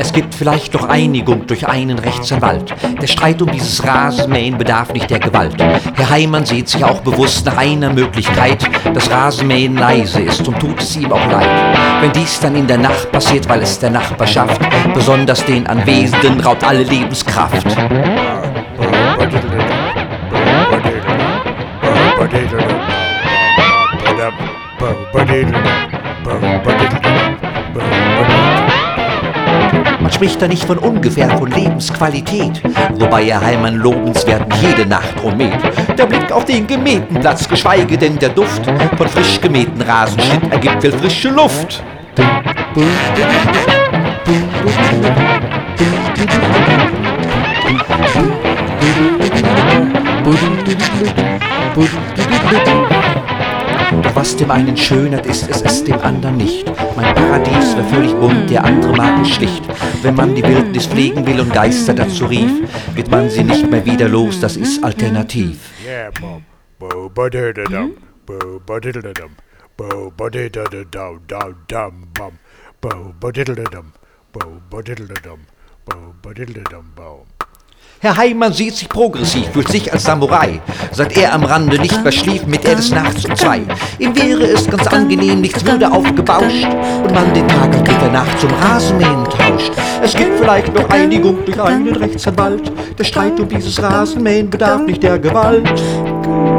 Es gibt vielleicht noch Einigung durch einen Rechtsanwalt. Der Streit um dieses Rasenmähen bedarf nicht der Gewalt. Herr Heimann sieht sich auch bewusst nach einer Möglichkeit, dass Rasenmähen leise ist und tut es ihm auch leid. Wenn dies dann in der Nacht passiert, weil es der Nachbar schafft, besonders den Anwesenden raubt alle Lebenskraft. Man spricht da nicht von ungefähr von Lebensqualität, wobei Herr Heimann lobenswert jede Nacht rummäht. Der Blick auf den gemähten Platz, geschweige denn der Duft von frisch gemähten Rasenschnitt ergibt viel frische Luft. Doch was dem einen schönert, ist es dem anderen nicht. Mein Paradies war völlig bunt, der andere mag es schlicht. Wenn man die Wildnis pflegen will und Geister dazu rief, wird man sie nicht mehr wieder los, das ist alternativ. Yeah, Mom. Herr Heimann sieht sich progressiv, fühlt sich als Samurai. Seit er am Rande nicht mehr schlief, mit er des Nachts um 2. Ihm wäre es ganz angenehm, nichts würde aufgebauscht und man den Tag mit der Nacht zum Rasenmähen tauscht. Es gibt vielleicht noch Einigung durch einen Rechtsanwalt. Der Streit um dieses Rasenmähen bedarf nicht der Gewalt.